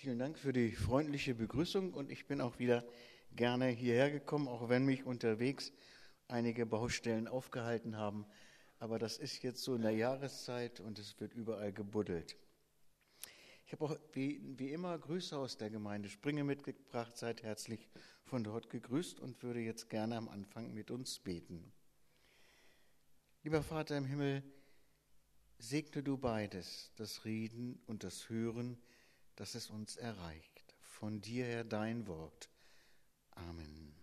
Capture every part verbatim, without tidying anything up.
vielen Dank für die freundliche Begrüßung und ich bin auch wieder gerne hierher gekommen, auch wenn mich unterwegs einige Baustellen aufgehalten haben. Aber das ist jetzt so in der Jahreszeit und es wird überall gebuddelt. Ich habe auch wie, wie immer Grüße aus der Gemeinde Springe mitgebracht. Seid herzlich von dort gegrüßt und würde jetzt gerne am Anfang mit uns beten. Lieber Vater im Himmel, segne du beides, das Reden und das Hören, dass es uns erreicht. Von dir her dein Wort. Amen.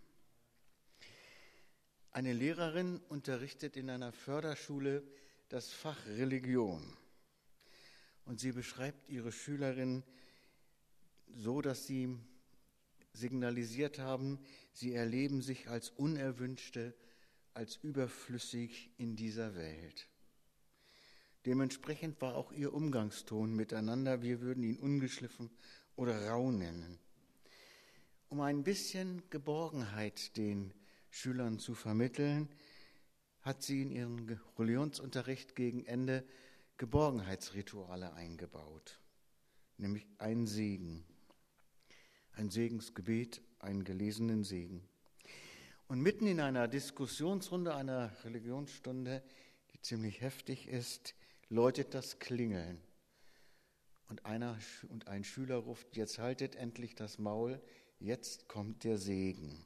Eine Lehrerin unterrichtet in einer Förderschule das Fach Religion. Und sie beschreibt ihre Schülerin so, dass sie signalisiert haben, sie erleben sich als Unerwünschte, als überflüssig in dieser Welt. Dementsprechend war auch ihr Umgangston miteinander, wir würden ihn ungeschliffen oder rau nennen. Um ein bisschen Geborgenheit den Schülern zu vermitteln, hat sie in ihren Religionsunterricht gegen Ende Geborgenheitsrituale eingebaut, nämlich einen Segen, ein Segensgebet, einen gelesenen Segen. Und mitten in einer Diskussionsrunde, einer Religionsstunde, die ziemlich heftig ist, läutet das Klingeln. Und, einer, und ein Schüler ruft, jetzt haltet endlich das Maul, jetzt kommt der Segen.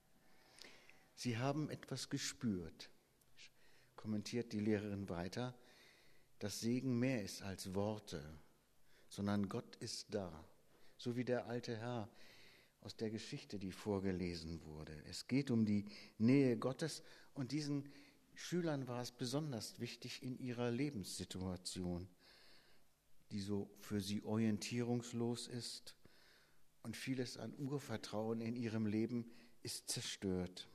Sie haben etwas gespürt, kommentiert die Lehrerin weiter, dass Segen mehr ist als Worte, sondern Gott ist da, so wie der alte Herr aus der Geschichte, die vorgelesen wurde. Es geht um die Nähe Gottes und diesen Schülern war es besonders wichtig in ihrer Lebenssituation, die so für sie orientierungslos ist und vieles an Urvertrauen in ihrem Leben ist zerstört.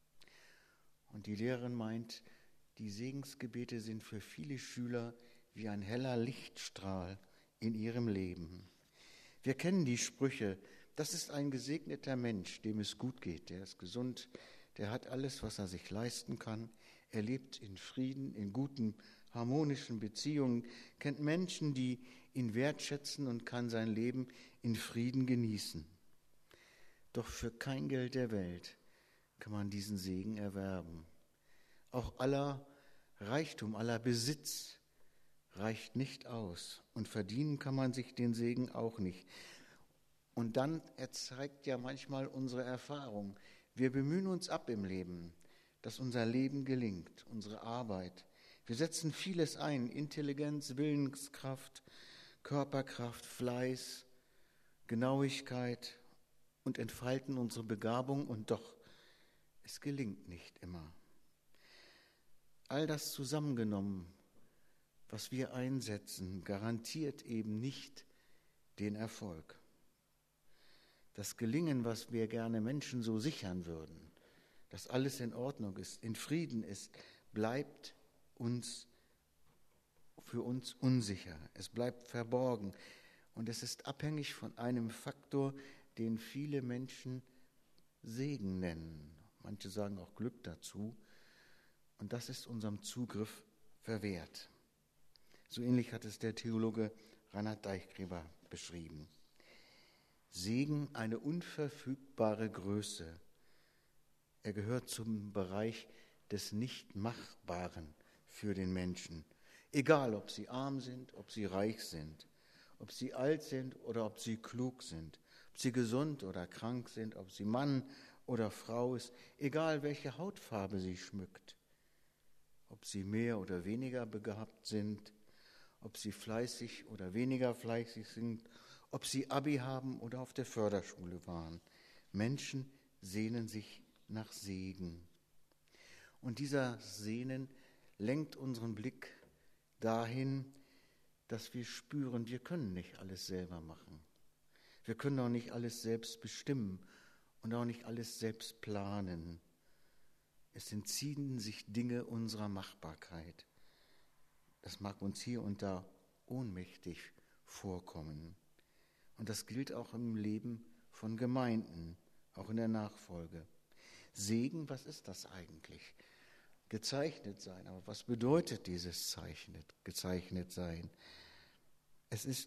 Und die Lehrerin meint, die Segensgebete sind für viele Schüler wie ein heller Lichtstrahl in ihrem Leben. Wir kennen die Sprüche, das ist ein gesegneter Mensch, dem es gut geht, der ist gesund, der hat alles, was er sich leisten kann. Er lebt in Frieden, in guten, harmonischen Beziehungen, kennt Menschen, die ihn wertschätzen und kann sein Leben in Frieden genießen. Doch für kein Geld der Welt kann man diesen Segen erwerben. Auch aller Reichtum, aller Besitz reicht nicht aus und verdienen kann man sich den Segen auch nicht. Und dann zeigt ja manchmal unsere Erfahrung, wir bemühen uns ab im Leben, dass unser Leben gelingt, unsere Arbeit. Wir setzen vieles ein, Intelligenz, Willenskraft, Körperkraft, Fleiß, Genauigkeit und entfalten unsere Begabung und doch, es gelingt nicht immer. All das zusammengenommen, was wir einsetzen, garantiert eben nicht den Erfolg. Das Gelingen, was wir gerne Menschen so sichern würden, dass alles in Ordnung ist, in Frieden ist, bleibt uns für uns unsicher. Es bleibt verborgen und es ist abhängig von einem Faktor, den viele Menschen Segen nennen. Manche sagen auch Glück dazu. Und das ist unserem Zugriff verwehrt. So ähnlich hat es der Theologe Reinhard Deichgräber beschrieben. Segen, eine unverfügbare Größe. Er gehört zum Bereich des Nichtmachbaren für den Menschen. Egal, ob sie arm sind, ob sie reich sind, ob sie alt sind oder ob sie klug sind, ob sie gesund oder krank sind, ob sie Mann oder Frau ist, egal welche Hautfarbe sie schmückt, ob sie mehr oder weniger begabt sind, ob sie fleißig oder weniger fleißig sind, ob sie Abi haben oder auf der Förderschule waren. Menschen sehnen sich nach Segen. Und dieser Sehnen lenkt unseren Blick dahin, dass wir spüren, wir können nicht alles selber machen. Wir können auch nicht alles selbst bestimmen und auch nicht alles selbst planen. Es entziehen sich Dinge unserer Machbarkeit. Das mag uns hier und da ohnmächtig vorkommen. Und das gilt auch im Leben von Gemeinden, auch in der Nachfolge. Segen, was ist das eigentlich? Gezeichnet sein, aber was bedeutet dieses Zeichnet, gezeichnet sein? Es ist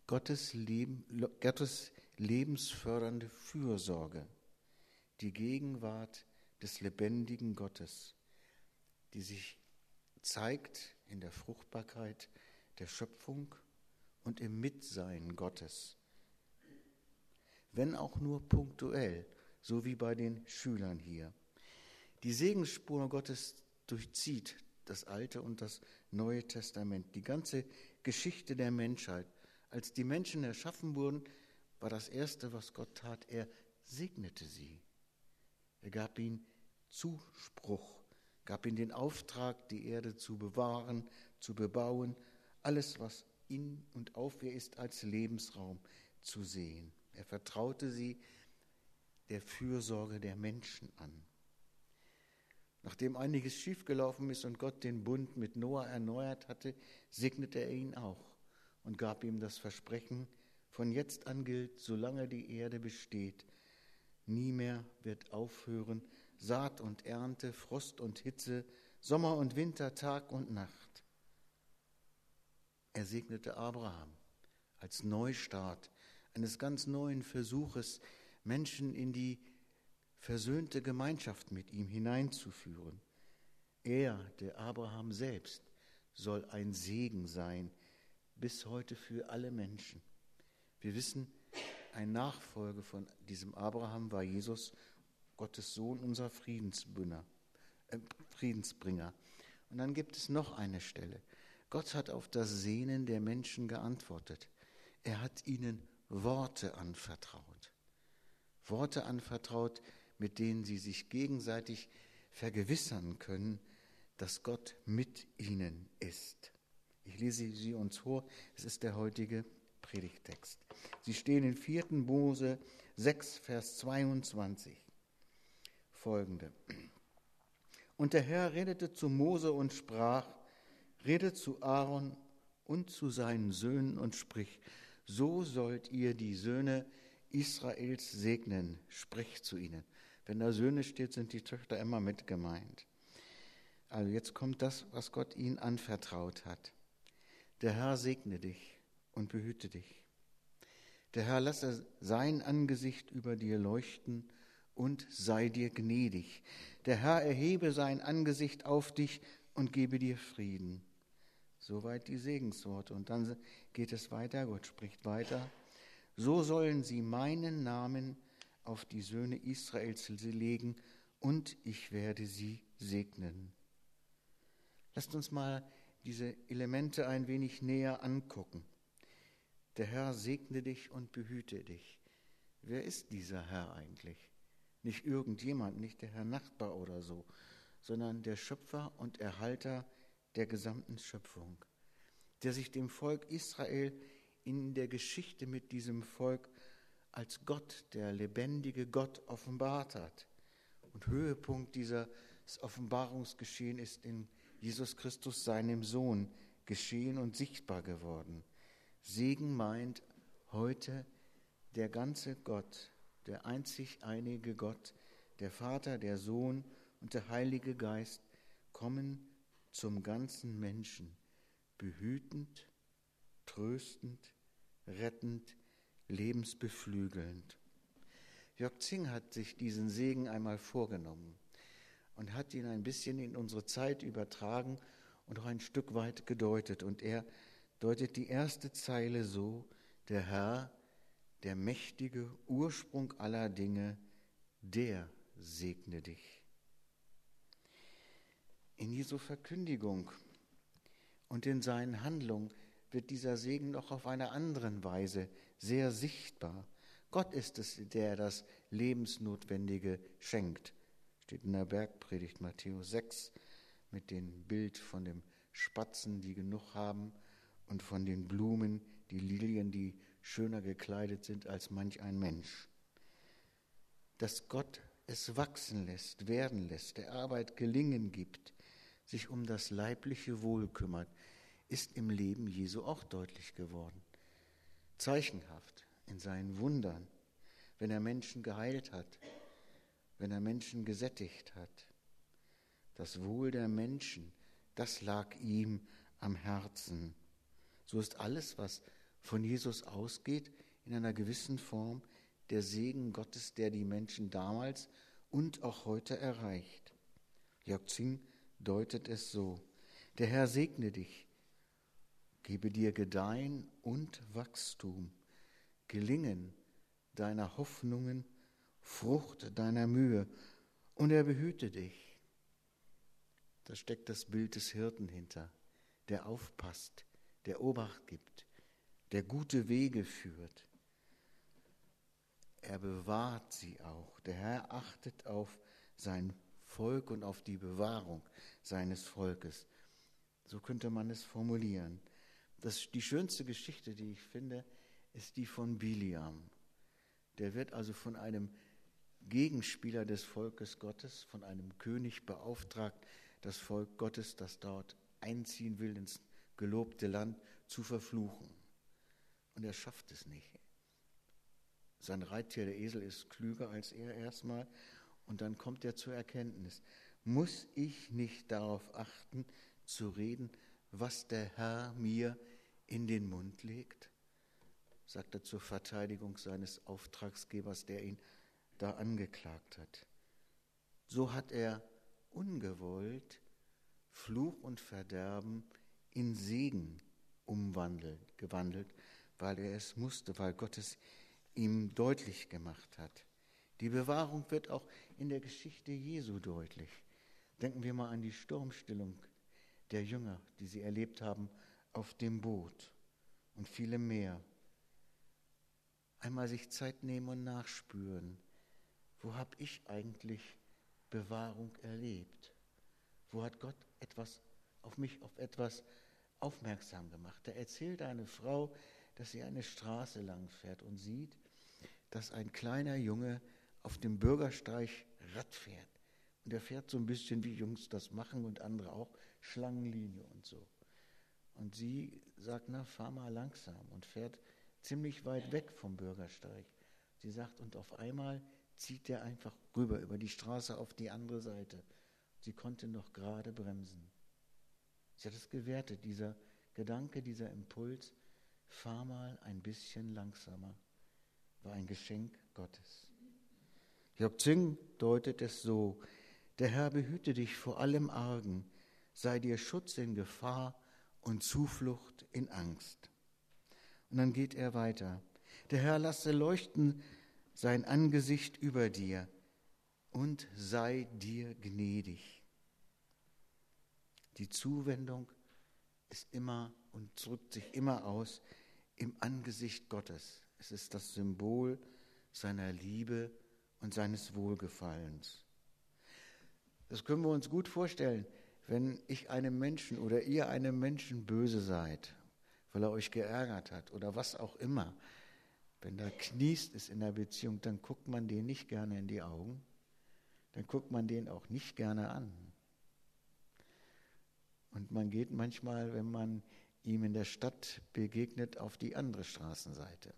Gottes, Leben, Gottes lebensfördernde Fürsorge, die Gegenwart des lebendigen Gottes, die sich zeigt in der Fruchtbarkeit der Schöpfung und im Mitsein Gottes, wenn auch nur punktuell, so wie bei den Schülern hier. Die Segensspur Gottes durchzieht das Alte und das Neue Testament, die ganze Geschichte der Menschheit. Als die Menschen erschaffen wurden, war das Erste, was Gott tat, er segnete sie. Er gab ihnen Zuspruch, gab ihnen den Auftrag, die Erde zu bewahren, zu bebauen, alles, was in und auf ihr ist, als Lebensraum zu sehen. Er vertraute sie der Fürsorge der Menschen an. Nachdem einiges schiefgelaufen ist und Gott den Bund mit Noah erneuert hatte, segnete er ihn auch und gab ihm das Versprechen, von jetzt an gilt, solange die Erde besteht, nie mehr wird aufhören, Saat und Ernte, Frost und Hitze, Sommer und Winter, Tag und Nacht. Er segnete Abraham als Neustart eines ganz neuen Versuches, Menschen in die versöhnte Gemeinschaft mit ihm hineinzuführen. Er, der Abraham selbst, soll ein Segen sein, bis heute für alle Menschen. Wir wissen, ein Nachfolger von diesem Abraham war Jesus, Gottes Sohn, unser Friedensbringer. Äh, Friedensbringer. Und dann gibt es noch eine Stelle. Gott hat auf das Sehnen der Menschen geantwortet. Er hat ihnen Worte anvertraut. Worte anvertraut, mit denen sie sich gegenseitig vergewissern können, dass Gott mit ihnen ist. Ich lese sie uns vor, es ist der heutige Predigttext. Sie stehen in vierten Mose sechs, Vers zweiundzwanzig. Folgende. Und der Herr redete zu Mose und sprach, redet zu Aaron und zu seinen Söhnen und sprich, so sollt ihr die Söhne Israels segnen, spricht zu ihnen. Wenn da Söhne steht, sind die Töchter immer mit gemeint. Also jetzt kommt das, was Gott ihnen anvertraut hat. Der Herr segne dich und behüte dich. Der Herr lasse sein Angesicht über dir leuchten und sei dir gnädig. Der Herr erhebe sein Angesicht auf dich und gebe dir Frieden. Soweit die Segensworte. Und dann geht es weiter, Gott spricht weiter. So sollen sie meinen Namen auf die Söhne Israels legen und ich werde sie segnen. Lasst uns mal diese Elemente ein wenig näher angucken. Der Herr segne dich und behüte dich. Wer ist dieser Herr eigentlich? Nicht irgendjemand, nicht der Herr Nachbar oder so, sondern der Schöpfer und Erhalter der gesamten Schöpfung, der sich dem Volk Israel in der Geschichte mit diesem Volk als Gott, der lebendige Gott, offenbart hat. Und Höhepunkt dieses Offenbarungsgeschehen ist in Jesus Christus, seinem Sohn, geschehen und sichtbar geworden. Segen meint heute der ganze Gott, der einzig einige Gott, der Vater, der Sohn und der Heilige Geist kommen zum ganzen Menschen, behütend, tröstend, rettend, lebensbeflügelnd. Jörg Zing hat sich diesen Segen einmal vorgenommen und hat ihn ein bisschen in unsere Zeit übertragen und auch ein Stück weit gedeutet. Und er deutet die erste Zeile so: Der Herr, der mächtige Ursprung aller Dinge, der segne dich. In Jesu Verkündigung und in seinen Handlungen wird dieser Segen noch auf einer anderen Weise sehr sichtbar. Gott ist es, der das Lebensnotwendige schenkt. Steht in der Bergpredigt Matthäus sechs mit dem Bild von dem Spatzen, die genug haben, und von den Blumen, die Lilien, die schöner gekleidet sind als manch ein Mensch. Dass Gott es wachsen lässt, werden lässt, der Arbeit Gelingen gibt, sich um das leibliche Wohl kümmert, ist im Leben Jesu auch deutlich geworden. Zeichenhaft in seinen Wundern, wenn er Menschen geheilt hat, wenn er Menschen gesättigt hat. Das Wohl der Menschen, das lag ihm am Herzen. So ist alles, was Von Jesus ausgeht in einer gewissen Form der Segen Gottes, der die Menschen damals und auch heute erreicht. Jörg Zing deutet es so: Der Herr segne dich, gebe dir Gedeihen und Wachstum, Gelingen deiner Hoffnungen, Frucht deiner Mühe, und er behüte dich. Da steckt das Bild des Hirten hinter, der aufpasst, der Obacht gibt, der gute Wege führt. Er bewahrt sie auch. Der Herr achtet auf sein Volk und auf die Bewahrung seines Volkes. So könnte man es formulieren. Das, die schönste Geschichte, die ich finde, ist die von Biliam. Der wird also von einem Gegenspieler des Volkes Gottes, von einem König beauftragt, das Volk Gottes, das dort einziehen will ins gelobte Land, zu verfluchen. Und er schafft es nicht. Sein Reittier, der Esel, ist klüger als er erstmal. Und dann kommt er zur Erkenntnis: Muss ich nicht darauf achten, zu reden, was der Herr mir in den Mund legt? Sagt er zur Verteidigung seines Auftragsgebers, der ihn da angeklagt hat. So hat er ungewollt Fluch und Verderben in Segen umwandelt, gewandelt, weil er es musste, weil Gott es ihm deutlich gemacht hat. Die Bewahrung wird auch in der Geschichte Jesu deutlich. Denken wir mal an die Sturmstillung der Jünger, die sie erlebt haben auf dem Boot, und viele mehr. Einmal sich Zeit nehmen und nachspüren: Wo habe ich eigentlich Bewahrung erlebt? Wo hat Gott etwas auf mich, auf etwas aufmerksam gemacht? Da erzählt eine Frau, dass sie eine Straße lang fährt und sieht, dass ein kleiner Junge auf dem Bürgersteig Rad fährt. Und er fährt so ein bisschen, wie Jungs das machen und andere auch, Schlangenlinie und so. Und sie sagt: Na, fahr mal langsam, und fährt ziemlich weit weg vom Bürgersteig. Sie sagt, und auf einmal zieht er einfach rüber über die Straße auf die andere Seite. Sie konnte noch gerade bremsen. Sie hat es gewertet, dieser Gedanke, dieser Impuls: Fahr mal ein bisschen langsamer, war ein Geschenk Gottes. Jörg Zing deutet es so: Der Herr behüte dich vor allem Argen, sei dir Schutz in Gefahr und Zuflucht in Angst. Und dann geht er weiter: Der Herr lasse leuchten sein Angesicht über dir und sei dir gnädig. Die Zuwendung ist immer und drückt sich immer aus im Angesicht Gottes. Es ist das Symbol seiner Liebe und seines Wohlgefallens. Das können wir uns gut vorstellen, wenn ich einem Menschen oder ihr einem Menschen böse seid, weil er euch geärgert hat oder was auch immer. Wenn da Kniest ist in der Beziehung, dann guckt man den nicht gerne in die Augen, dann guckt man den auch nicht gerne an. Und man geht manchmal, wenn man ihm in der Stadt begegnet, auf die andere Straßenseite.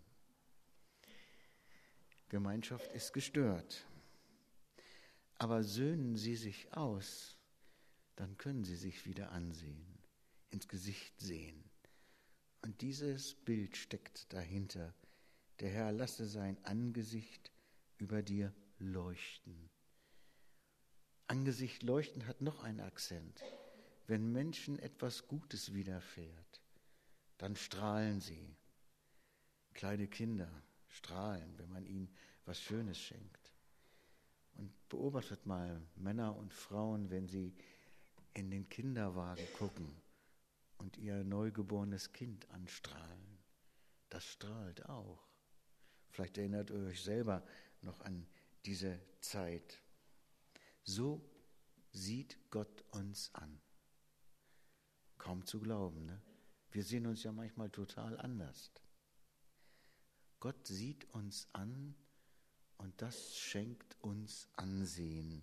Gemeinschaft ist gestört. Aber söhnen sie sich aus, dann können sie sich wieder ansehen, ins Gesicht sehen. Und dieses Bild steckt dahinter: Der Herr lasse sein Angesicht über dir leuchten. Angesicht leuchten hat noch einen Akzent. Wenn Menschen etwas Gutes widerfährt, dann strahlen sie. Kleine Kinder strahlen, wenn man ihnen was Schönes schenkt. Und beobachtet mal Männer und Frauen, wenn sie in den Kinderwagen gucken und ihr neugeborenes Kind anstrahlen. Das strahlt auch. Vielleicht erinnert ihr euch selber noch an diese Zeit. So sieht Gott uns an. Kaum zu glauben, ne? Wir sehen uns ja manchmal total anders. Gott sieht uns an und das schenkt uns Ansehen.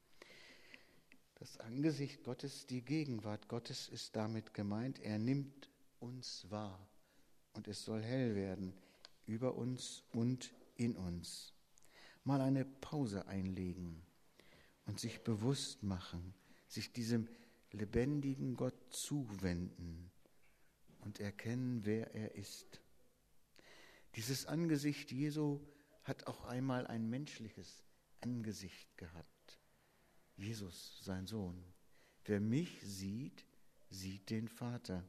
Das Angesicht Gottes, die Gegenwart Gottes ist damit gemeint. Er nimmt uns wahr und es soll hell werden über uns und in uns. Mal eine Pause einlegen und sich bewusst machen, sich diesem lebendigen Gott zuwenden und erkennen, wer er ist. Dieses Angesicht Jesu hat auch einmal ein menschliches Angesicht gehabt. Jesus, sein Sohn. Wer mich sieht, sieht den Vater.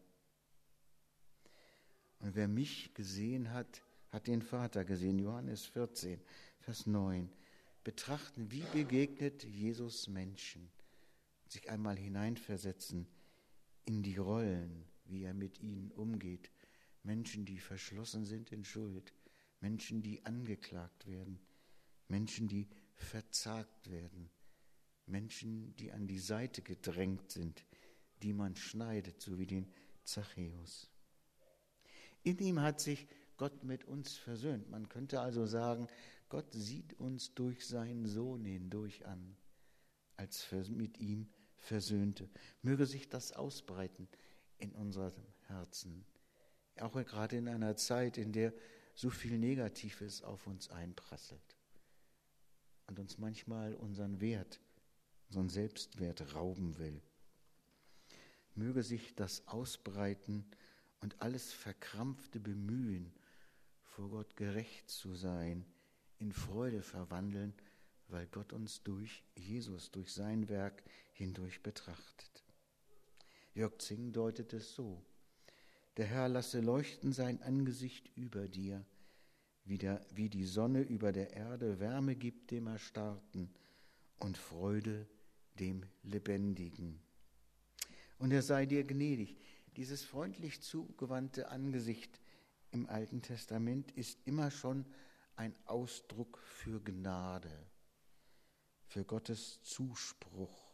Und wer mich gesehen hat, hat den Vater gesehen. Johannes vierzehn, Vers neun. Betrachten, wie begegnet Jesus Menschen. Sich einmal hineinversetzen in die Rollen, wie er mit ihnen umgeht. Menschen, die verschlossen sind in Schuld. Menschen, die angeklagt werden. Menschen, die verzagt werden. Menschen, die an die Seite gedrängt sind, die man schneidet, so wie den Zachäus. In ihm hat sich Gott mit uns versöhnt. Man könnte also sagen, Gott sieht uns durch seinen Sohn hindurch an, als mit ihm Versöhnte. Möge sich das ausbreiten in unserem Herzen. Auch gerade in einer Zeit, in der so viel Negatives auf uns einprasselt und uns manchmal unseren Wert, unseren Selbstwert rauben will. Möge sich das ausbreiten und alles verkrampfte Bemühen, vor Gott gerecht zu sein, in Freude verwandeln, weil Gott uns durch Jesus, durch sein Werk hindurch betrachtet. Jörg Zing deutet es so: Der Herr lasse leuchten sein Angesicht über dir, wie, der, wie die Sonne über der Erde Wärme gibt dem Erstarrten und Freude dem Lebendigen. Und er sei dir gnädig. Dieses freundlich zugewandte Angesicht im Alten Testament ist immer schon ein Ausdruck für Gnade, für Gottes Zuspruch.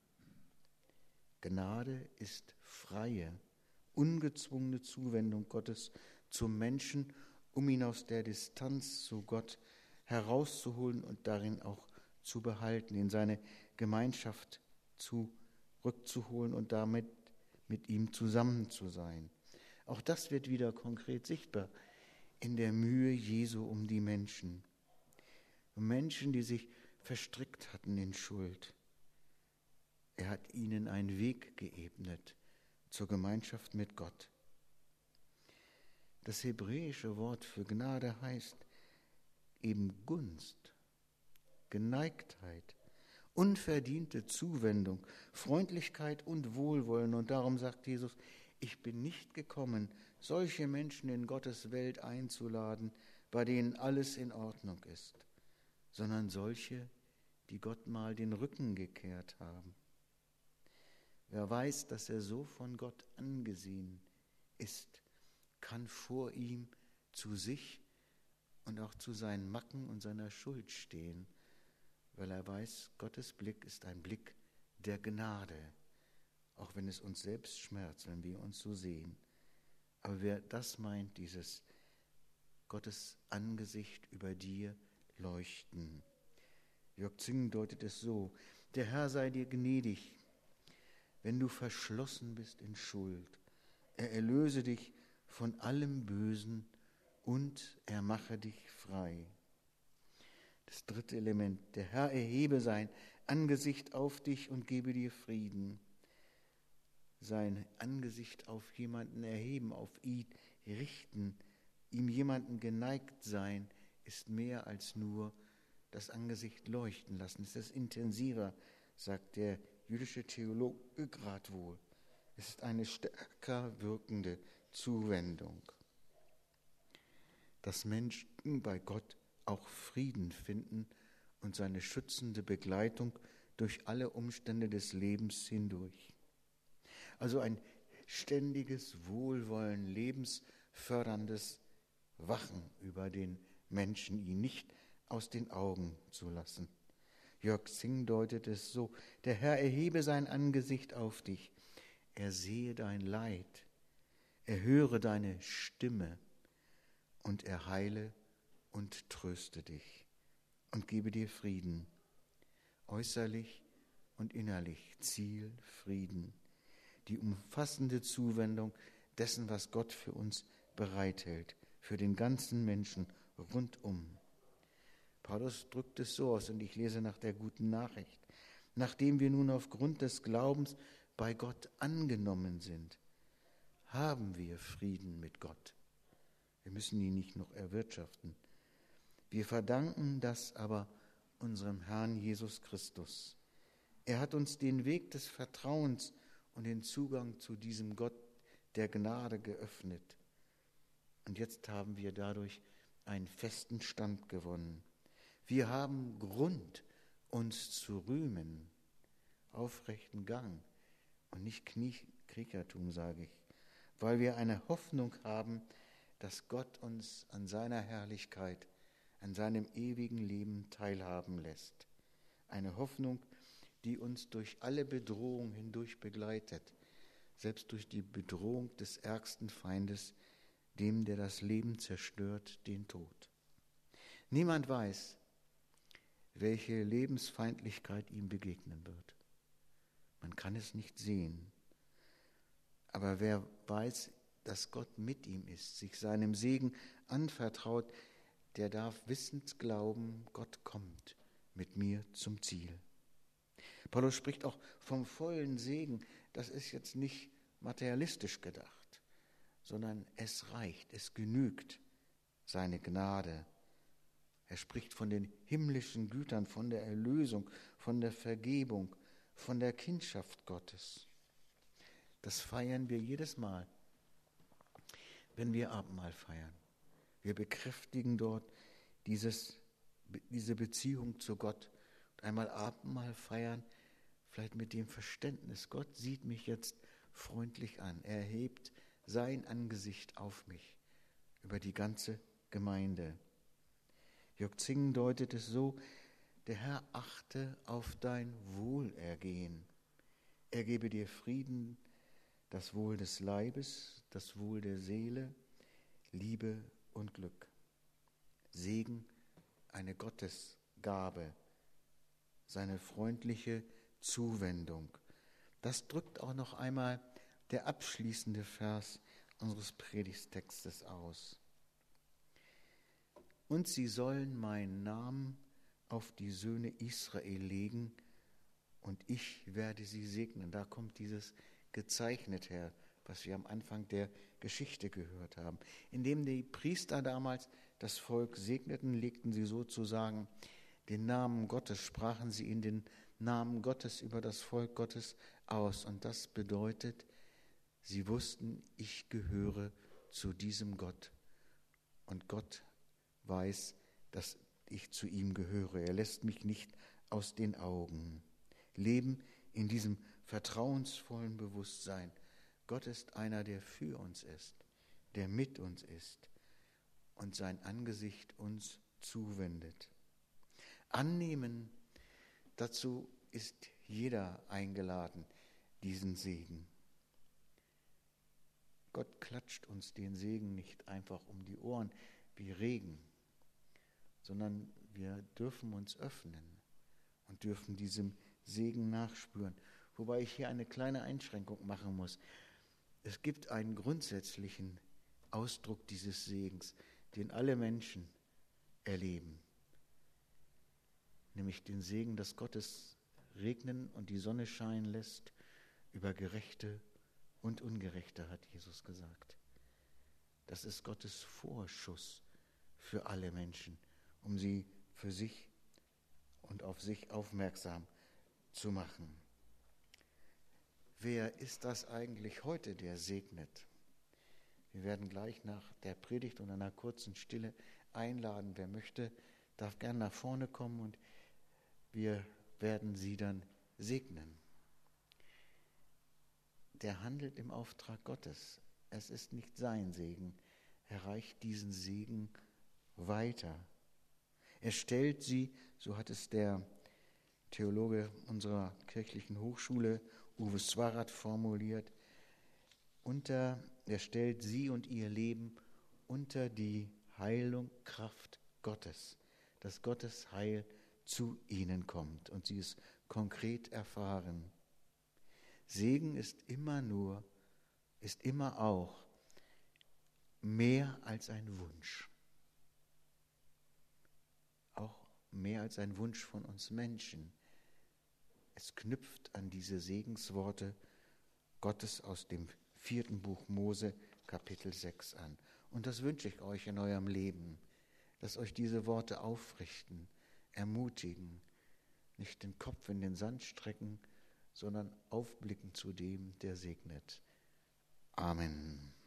Gnade ist freie, ungezwungene Zuwendung Gottes zum Menschen, um ihn aus der Distanz zu Gott herauszuholen und darin auch zu behalten, in seine Gemeinschaft zurückzuholen und damit mit ihm zusammen zu sein. Auch das wird wieder konkret sichtbar in der Mühe Jesu um die Menschen. Um Menschen, die sich verstrickt hatten in Schuld. Er hat ihnen einen Weg geebnet zur Gemeinschaft mit Gott. Das hebräische Wort für Gnade heißt eben Gunst, Geneigtheit, unverdiente Zuwendung, Freundlichkeit und Wohlwollen. Und darum sagt Jesus, ich bin nicht gekommen, solche Menschen in Gottes Welt einzuladen, bei denen alles in Ordnung ist, sondern solche, die Gott mal den Rücken gekehrt haben. Wer weiß, dass er so von Gott angesehen ist, kann vor ihm zu sich und auch zu seinen Macken und seiner Schuld stehen, weil er weiß, Gottes Blick ist ein Blick der Gnade, auch wenn es uns selbst schmerzt, wenn wir uns so sehen. Aber wer das meint, dieses Gottes Angesicht über dir leuchten. Jörg Zing deutet es so: Der Herr sei dir gnädig, wenn du verschlossen bist in Schuld. Er erlöse dich von allem Bösen und er mache dich frei. Das dritte Element: Der Herr erhebe sein Angesicht auf dich und gebe dir Frieden. Sein Angesicht auf jemanden erheben, auf ihn richten, ihm jemanden geneigt sein, ist mehr als nur das Angesicht leuchten lassen. Es ist intensiver, sagt der jüdische Theologe Gradwohl. Es ist eine stärker wirkende Zuwendung, dass Menschen bei Gott auch Frieden finden und seine schützende Begleitung durch alle Umstände des Lebens hindurch. Also ein ständiges Wohlwollen, lebensförderndes Wachen über den Menschen, ihn nicht aus den Augen zu lassen. Jörg Zing deutet es so: Der Herr erhebe sein Angesicht auf dich, er sehe dein Leid, er höre deine Stimme und er heile und tröste dich und gebe dir Frieden, äußerlich und innerlich, Ziel Frieden, die umfassende Zuwendung dessen, was Gott für uns bereithält, für den ganzen Menschen rundum. Paulus drückt es so aus, und ich lese nach der guten Nachricht: Nachdem wir nun aufgrund des Glaubens bei Gott angenommen sind, haben wir Frieden mit Gott Wir müssen ihn nicht noch erwirtschaften. Wir verdanken das aber unserem Herrn Jesus Christus. Er hat uns den Weg des Vertrauens und den Zugang zu diesem Gott der Gnade geöffnet. Und jetzt haben wir dadurch einen festen Stand gewonnen. Wir haben Grund, uns zu rühmen, aufrechten Gang und nicht Knie, Kriegertum, sage ich, weil wir eine Hoffnung haben, dass Gott uns an seiner Herrlichkeit, an seinem ewigen Leben teilhaben lässt. Eine Hoffnung, die uns durch alle Bedrohungen hindurch begleitet, selbst durch die Bedrohung des ärgsten Feindes, dem, der das Leben zerstört, den Tod. Niemand weiß, welche Lebensfeindlichkeit ihm begegnen wird. Man kann es nicht sehen. Aber wer weiß, dass Gott mit ihm ist, sich seinem Segen anvertraut, der darf wissend glauben, Gott kommt mit mir zum Ziel. Paulus spricht auch vom vollen Segen. Das ist jetzt nicht materialistisch gedacht, sondern es reicht, es genügt, seine Gnade. Er spricht von den himmlischen Gütern, von der Erlösung, von der Vergebung, von der Kindschaft Gottes. Das feiern wir jedes Mal, wenn wir Abendmahl feiern. Wir bekräftigen dort dieses, diese Beziehung zu Gott. Und einmal Abendmahl feiern, vielleicht mit dem Verständnis, Gott sieht mich jetzt freundlich an. Er hebt sein Angesicht auf mich, über die ganze Gemeinde. Jörg Zingen deutet es so: Der Herr achte auf dein Wohlergehen. Er gebe dir Frieden, das Wohl des Leibes, das Wohl der Seele, Liebe und Glück. Segen, eine Gottesgabe, seine freundliche Zuwendung. Das drückt auch noch einmal der abschließende Vers unseres Predigtextes aus. Und sie sollen meinen Namen auf die Söhne Israel legen, und ich werde sie segnen. Da kommt dieses gezeichnet her, was wir am Anfang der Geschichte gehört haben. Indem die Priester damals das Volk segneten, legten sie sozusagen den Namen Gottes, sprachen sie in den Namen Gottes über das Volk Gottes aus. Und das bedeutet, sie wussten, ich gehöre zu diesem Gott. Und Gott weiß, dass ich zu ihm gehöre. Er lässt mich nicht aus den Augen. Leben in diesem vertrauensvollen Bewusstsein. Gott ist einer, der für uns ist, der mit uns ist und sein Angesicht uns zuwendet. Annehmen, dazu ist jeder eingeladen, diesen Segen. Gott klatscht uns den Segen nicht einfach um die Ohren wie Regen, sondern wir dürfen uns öffnen und dürfen diesem Segen nachspüren. Wobei ich hier eine kleine Einschränkung machen muss. Es gibt einen grundsätzlichen Ausdruck dieses Segens, den alle Menschen erleben. Nämlich den Segen, dass Gottes regnen und die Sonne scheinen lässt über Gerechte und Ungerechte, hat Jesus gesagt. Das ist Gottes Vorschuss für alle Menschen, um sie für sich und auf sich aufmerksam zu machen. Wer ist das eigentlich heute, der segnet? Wir werden gleich nach der Predigt und einer kurzen Stille einladen. Wer möchte, darf gern nach vorne kommen und wir werden sie dann segnen. Der handelt im Auftrag Gottes. Es ist nicht sein Segen. Er reicht diesen Segen weiter. Er stellt sie, so hat es der Theologe unserer kirchlichen Hochschule, Uwe Swarrat, formuliert, unter, er stellt sie und ihr Leben unter die Heilung, Kraft Gottes, dass Gottes Heil zu ihnen kommt und sie es konkret erfahren. Segen ist immer nur, ist immer auch mehr als ein Wunsch. Auch mehr als ein Wunsch von uns Menschen. Es knüpft an diese Segensworte Gottes aus dem vierten Buch Mose, Kapitel sechs an. Und das wünsche ich euch in eurem Leben, dass euch diese Worte aufrichten, ermutigen, nicht den Kopf in den Sand strecken, sondern aufblicken zu dem, der segnet. Amen.